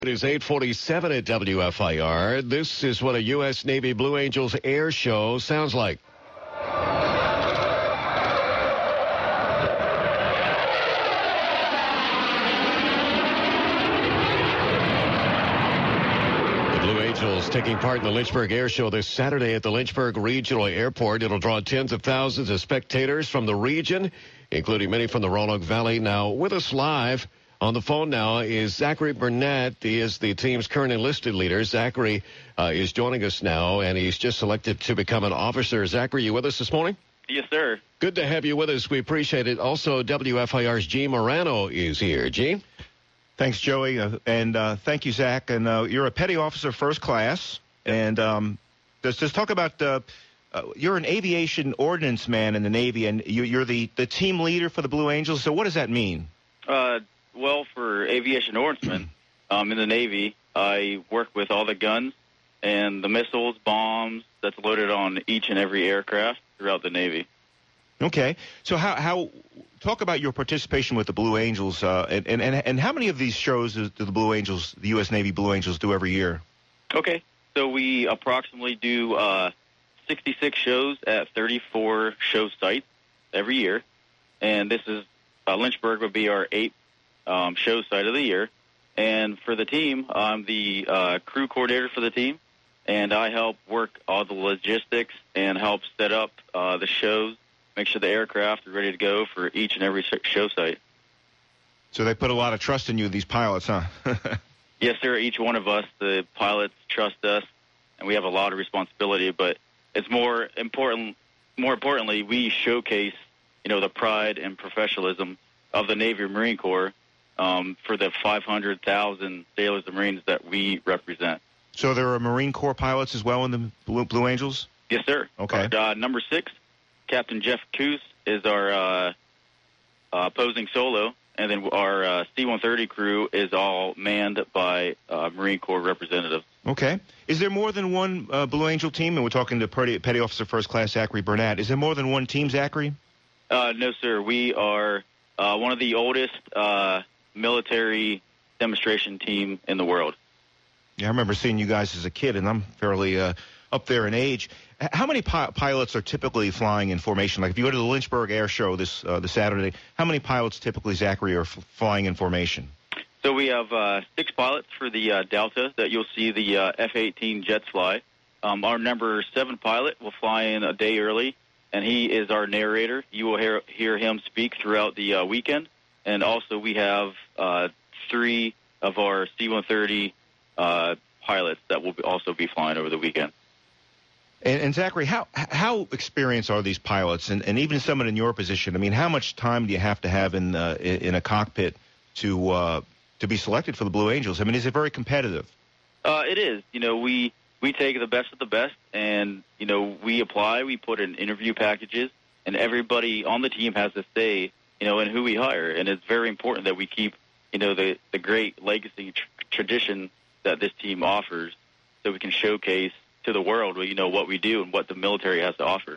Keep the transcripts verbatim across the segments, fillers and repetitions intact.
It is eight forty-seven at W F I R. This is what a U S Navy Blue Angels air show sounds like. Angels taking part in the Lynchburg Air Show this Saturday at the Lynchburg Regional Airport. It'll draw tens of thousands of spectators from the region, including many from the Roanoke Valley. Now, with us live on the phone now is Zachary Burnett. He is the team's current enlisted leader. Zachary uh, is joining us now, and he's just selected to become an officer. Zachary, you with us this morning? Yes, sir. Good to have you with us. We appreciate it. Also, W F I R's Gene Morano is here. Gene? Thanks, Joey, uh, and uh, thank you, Zach. And uh, you're a petty officer, first class, and um, let's just talk about. Uh, uh, you're an aviation ordnance man in the Navy, and you, you're the, the team leader for the Blue Angels. So, what does that mean? Uh, well, for aviation ordnance um, in the Navy, I work with all the guns and the missiles, bombs that's loaded on each and every aircraft throughout the Navy. Okay, so how how talk about your participation with the Blue Angels, uh, and, and and how many of these shows do the Blue Angels, the U S Navy Blue Angels, do every year? Okay, so we approximately do uh, sixty-six shows at thirty-four show sites every year, and this is uh, Lynchburg would be our eighth um, show site of the year. And for the team, I'm the uh, crew coordinator for the team, and I help work all the logistics and help set up uh, the shows. Make sure the aircraft are ready to go for each and every show site. So they put a lot of trust in you, these pilots, huh? Yes, sir. Each one of us, the pilots, trust us, and we have a lot of responsibility. But it's more important. More importantly, we showcase, you know, the pride and professionalism of the Navy Marine Corps um, for the five hundred thousand sailors and Marines that we represent. So there are Marine Corps pilots as well in the Blue, Blue Angels? Yes, sir. Okay. Uh, number six. Captain Jeff Coos is our uh, uh, opposing solo, and then our uh, C one thirty crew is all manned by uh, Marine Corps representatives. Okay. Is there more than one uh, Blue Angel team? And we're talking to Petty, Petty Officer First Class Zachary Burnett. Is there more than one team, Zachary? Uh, no, sir. We are uh, one of the oldest uh, military demonstration team in the world. Yeah, I remember seeing you guys as a kid, and I'm fairly uh, up there in age. How many pi- pilots are typically flying in formation? Like if you go to the Lynchburg Air Show this uh, this Saturday, how many pilots typically, Zachary, are f- flying in formation? So we have uh, six pilots for the uh, Delta that you'll see the uh, F eighteen jets fly. Um, our number seven pilot will fly in a day early, and he is our narrator. You will hear, hear him speak throughout the uh, weekend. And also we have uh, three of our C one thirty uh, pilots that will be also be flying over the weekend. And, and Zachary, how how experienced are these pilots, and, and even someone in your position? I mean, how much time do you have to have in uh, in a cockpit to uh, to be selected for the Blue Angels? I mean, is it very competitive? Uh, it is. You know, we we take the best of the best, and you know, we apply. We put in interview packages, and everybody on the team has a say, you know, in who we hire. And it's very important that we keep, you know, the the great legacy tr- tradition that this team offers, so we can showcase to the world, you know, what we do and what the military has to offer.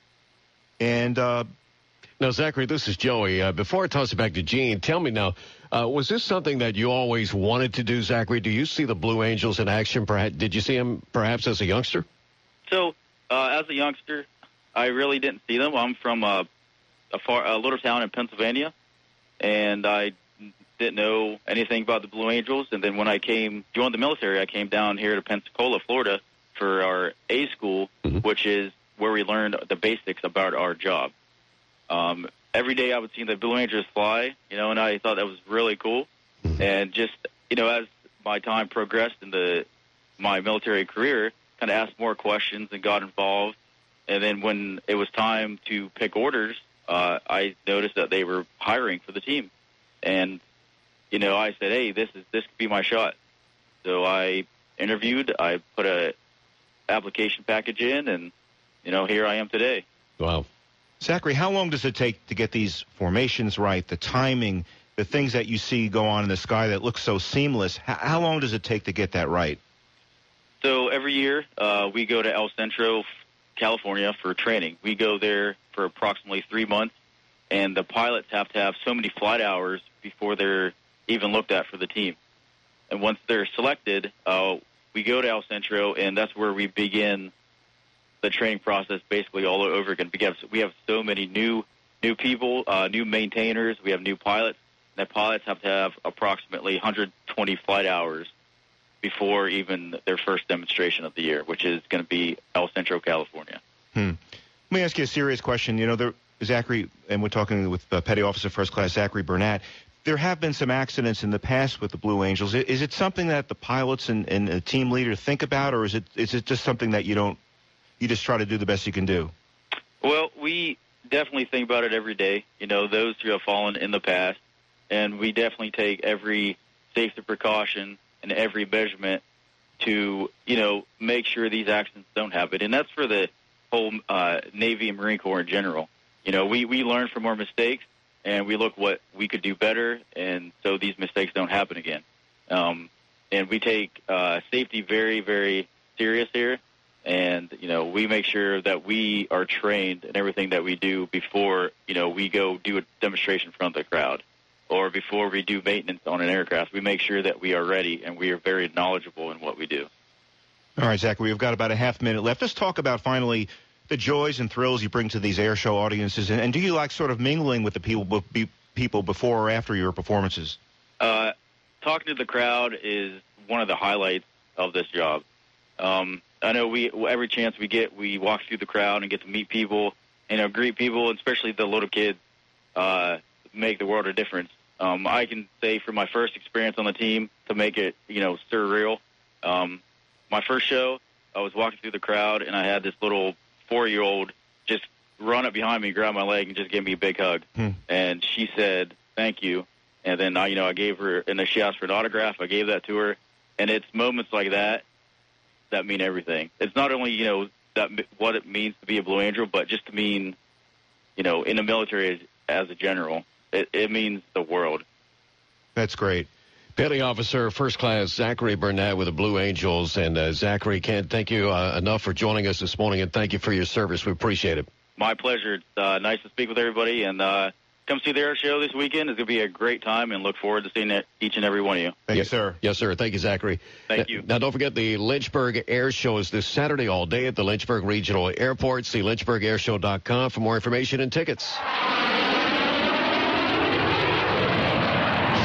And uh, now, Zachary, this is Joey. Uh, before I toss it back to Gene, tell me now, uh, was this something that you always wanted to do, Zachary? Do you see the Blue Angels in action? Perhaps, did you see them perhaps as a youngster? So, uh, as a youngster, I really didn't see them. I'm from uh, a, far, a little town in Pennsylvania, and I didn't know anything about the Blue Angels. And then when I came, joined the military, I came down here to Pensacola, Florida, for our A school, mm-hmm. which is where we learned the basics about our job. Um, every day I would see the Blue Angels fly, you know, and I thought that was really cool. Mm-hmm. And just, you know, as my time progressed in the, my military career, kind of asked more questions and got involved. And then when it was time to pick orders, uh, I noticed that they were hiring for the team. And, you know, I said, hey, this is this could be my shot. So I interviewed, I put a application package in, and you know, here I am today. Wow. Zachary, how long does it take to get these formations right, the timing, the things that you see go on in the sky that look so seamless? How, how long does it take to get that right? So every year uh, we go to El Centro, California for training. We go there for approximately three months, and the pilots have to have so many flight hours before they're even looked at for the team. and once they're selected, uh, we go to El Centro, and that's where we begin the training process basically all over again. Because we have so many new new people, uh, new maintainers. We have new pilots. And the pilots have to have approximately one hundred twenty flight hours before even their first demonstration of the year, which is going to be El Centro, California. Hmm. Let me ask you a serious question. You know, there, Zachary, and we're talking with uh, Petty Officer First Class Zachary Burnett, there have been some accidents in the past with the Blue Angels. Is it something that the pilots and, and the team leader think about, or is it is it just something that you don't, you just try to do the best you can do? Well, we definitely think about it every day. You know, those who have fallen in the past, and we definitely take every safety precaution and every measurement to, you know, make sure these accidents don't happen. And that's for the whole uh, Navy and Marine Corps in general. You know, we, we learn from our mistakes, and we look what we could do better, and so these mistakes don't happen again. Um, and we take uh, safety very, very serious here, and, you know, we make sure that we are trained in everything that we do before, you know, we go do a demonstration in front of the crowd, or before we do maintenance on an aircraft. We make sure that we are ready, and we are very knowledgeable in what we do. All right, Zachary, we've got about a half minute left. Let's talk about, finally, the joys and thrills you bring to these air show audiences, and, and do you like sort of mingling with the people be, people before or after your performances? Uh, talking to the crowd is one of the highlights of this job. Um, I know we every chance we get, we walk through the crowd and get to meet people, you know, greet people, especially the little kids, uh, make the world a difference. Um, I can say from my first experience on the team to make it, you know, surreal. Um, my first show, I was walking through the crowd, and I had this little four-year-old just run up behind me, grab my leg, and just give me a big hug. Hmm. And she said, "Thank you." And then, I, you know, I gave her, and then she asked for an autograph. I gave that to her. And it's moments like that that mean everything. It's not only, you know, that what it means to be a Blue Angel, but just to mean, you know, in the military as, as a general. It, it means the world. That's great. Petty Officer First Class Zachary Burnett with the Blue Angels. And uh, Zachary, can't thank you uh, enough for joining us this morning, and thank you for your service. We appreciate it. My pleasure. It's uh, nice to speak with everybody, and uh, come see the air show this weekend. It's going to be a great time, and look forward to seeing each and every one of you. Thank yes, you, sir. Yes, sir. Thank you, Zachary. Thank you. Now, don't forget the Lynchburg Air Show is this Saturday all day at the Lynchburg Regional Airport. See lynchburg air show dot com for more information and tickets.